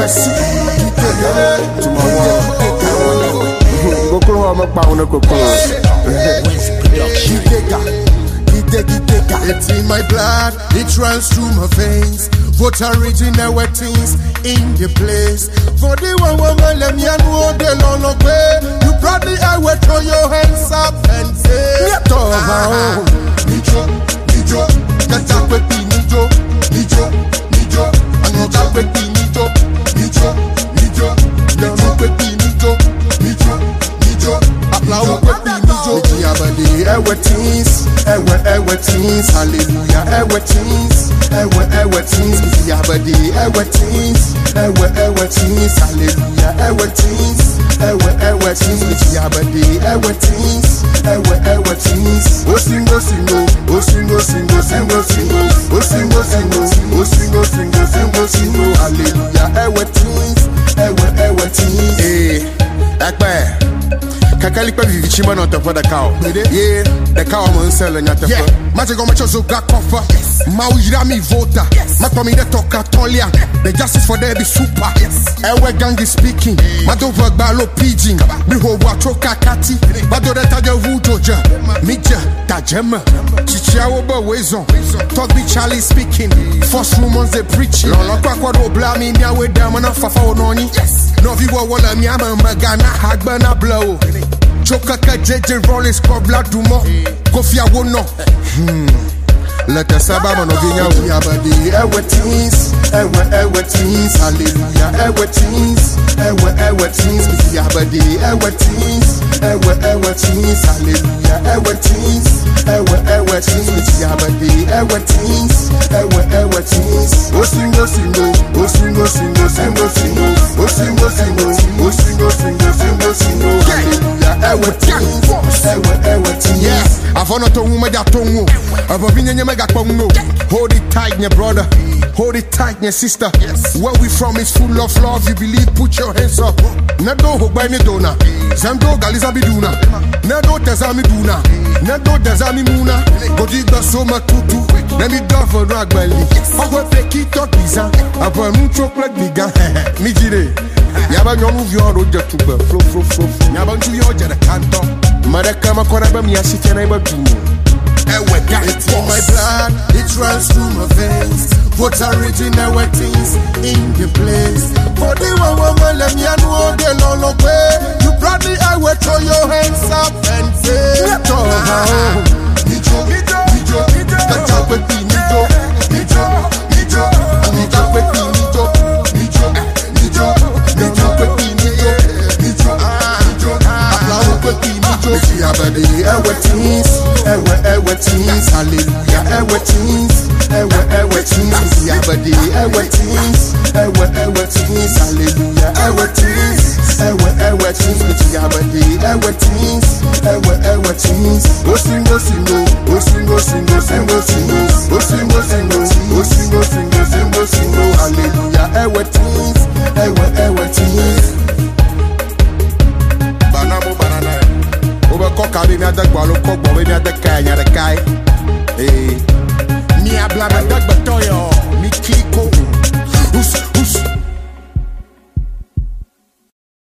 Merci, it's in my blood, it runs through my veins. What original wettings in the place. For the one woman, let me know the long way. You proudly I will throw your hands up and say, Nijo, Nijo, get up with me, Nijo, Nijo, Nijo, and you got with me, Nijo, Nijo, Nijo, get up with me, Nijo, Nijo, Nijo, applaud with me, Nijo. Yabadi, teens, teens, hallelujah, teens, teens, Yabadi, teens, teens, hallelujah, teens, teens, Yabadi, teens, teens, oh singo, singo, oh singo, singo, singo, singo, oh singo, singo, oh singo, singo, singo, singo, hallelujah, teens, hey, Akbar. Kakalipa vivichima not for the cow. Yeah, the cow I'm selling at the Magic on my chosen black offer. Maui voter. Matomi the talker Tolia. The justice for there be super. Ewe gangi speaking. Madova balo pigeon. Biho wachoka kati. Bado the taja wudoja. Mija tajema. Chichia oba wezon. Talk be Charlie speaking. First rumors they preaching. Lolo kwa kwa do blami miya we damana fafa ononi. No viwa wala miyama magana hagbana blow. Chokaka JJ Rollins Kobla Dumo Kofia Wono Let us have a novinia Yabadi teens, teens, hallelujah, teens, teens, Yabadi teens, teens, hallelujah, teens, teens, Yabadi teens, teens, oh singo, singo, oh singo, singo, singo, singo, oh singo, singo, oh singo, singo, singo, singo, hallelujah, teens, yeah, I've on a tongue, my tongue, I've hold it tight, your brother. Hold it tight, your sister. Yes. Where we from is full of love. You believe, put your hands up. Nado hogbai dona. Zando galiza biduna. Nado tazami duna. Nado tazami muna. Godiga soma tutu. Nemi dove ragbali. Ogwe peki talk biza. Aba nucho plek biga. Mijire. Yaba nyomu vyoro jetuba. Flo. Yaba nchu yoje de kanto. Mareka makora ba miyashite na iba dumo. It's in my blood, it runs through my veins. What original wettings in the place. For the one woman, let me know the long way. You proudly I will throw your hands up and say, Nijo, Nijo, Nijo, catch up with me, Nijo, Nijo, Nijo, and you got with me, Nijo, Nijo, Nijo, Nijo, with me, Nijo, Nijo, Nijo, applaud with me, Nijo, Yabadi, teens, teens, hallelujah, teens, teens, Yabadi, teens, teens, hallelujah, teens, teens, Yabadi, teens, teens, oh singo, singo, oh singo, singo, singo, singo, oh singo, singo, oh singo, singo, singo, singo, hallelujah, teens, banana. Over cockabin at the gualo cock, but at the kai. Eh, Mia blabba dog batoyo, Mikiko.